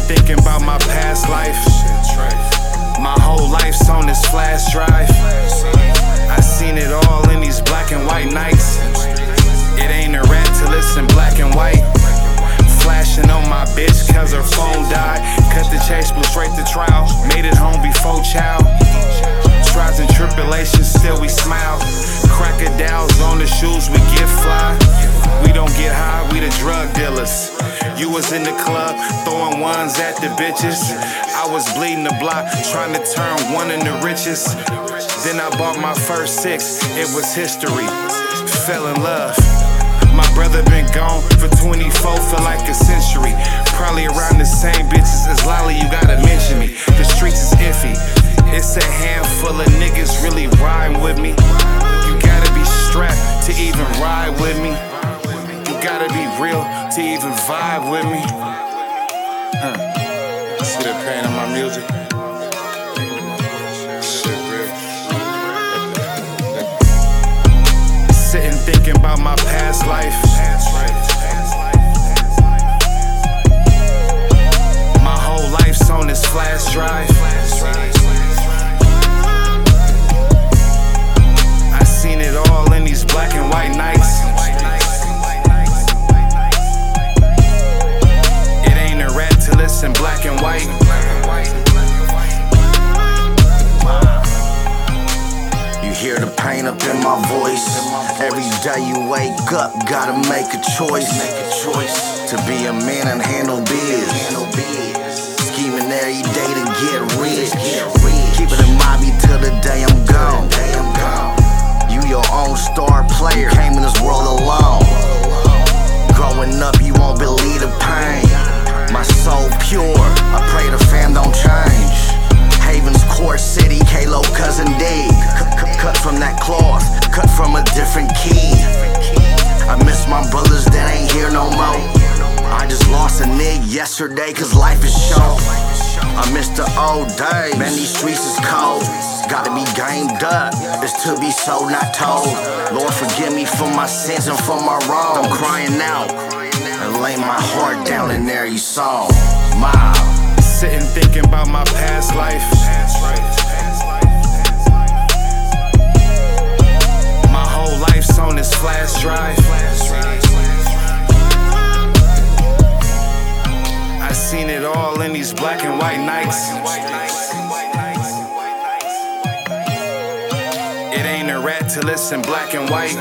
thinking about my past life. My whole life's on this flash drive. I seen it all in these black and white nights. It ain't a rat till it's in black and white. Flashing on my bitch cause her phone died. Cut the chase, blew straight to trial. Made it home before child. Trials and tribulations, still we smile. Crocodiles on the shoes, we get fly. We don't get high, we the drug dealers. You was in the club, throwing ones at the bitches. I was bleeding the block, trying to turn one in the richest. Then I bought my first 6, it was history. Fell in love. My brother been gone for 24, feel like a century. Probably around the same bitches as Lolly, you gotta mention me. The streets is iffy. It's a handful of niggas really riding with me. You gotta be strapped to even ride with me. You gotta be real to even vibe with me. See the pain in my music? Shit real. Sitting thinking about my past life. My whole life's on this flash drive. I seen it all in these black and white nights. It ain't a rat till it's in black and white. You hear the pain up in my voice. Every day you wake up, gotta make a choice. To be a man and handle biz. Scheming every day to get rich. Keep it in Mobby till the day I'm gone. You your own star player, came in this world alone. Growing up, you won't believe the pain. My soul pure, I pray the fam don't change. Havens Court City, K-Lo, Cousin D. Cut from that cloth, cut from a different key. I miss my brothers that ain't here no more. I just lost a nigga yesterday cause life is short. I miss the old days, man these streets is cold. Gotta be gamed up, it's to be so not told. Lord forgive me for my sins and for my wrongs. I'm crying out and lay my heart down in every song. Sitting thinking about my past life. My whole life's on this flash drive. I seen it all in these black and white nights. It ain't a rat till it's in black and white.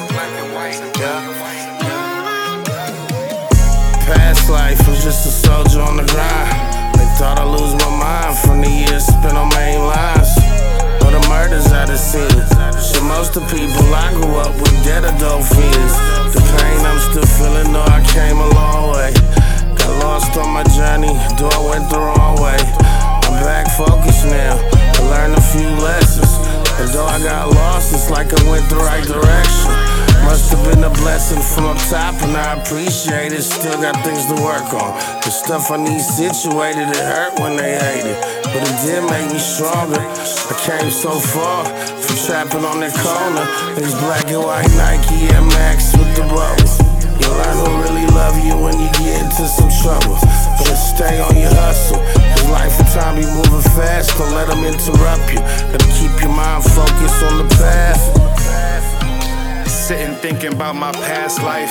Past life was just a soldier on the grind. They thought I lose my mind from the years spent on main lines. Or the murders I done seen. Shit, most of the people I grew up with dead adult fiends. The pain I'm still feeling, though I came a long way. Got lost on my journey, though I went the wrong way. I'm back focused now, I learned a few lessons. And though I got lost, it's like I went the right direction. Must have been a blessing from up top and I appreciate it. Still got things to work on. The stuff I need situated, it hurt when they hate it. But it did make me stronger. I came so far from trapping on that corner. These black and white Nike Air Max with the bubble. You learn who really love you when you get into some trouble. Better stay on your hustle, cause life and time be moving fast. Don't let them interrupt you. Gotta keep your mind focused on the path. Sitting thinking about my past life.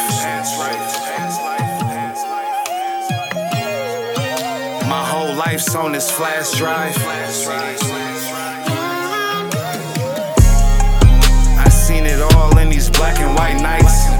My whole life's on this flash drive. I seen it all in these black and white nights.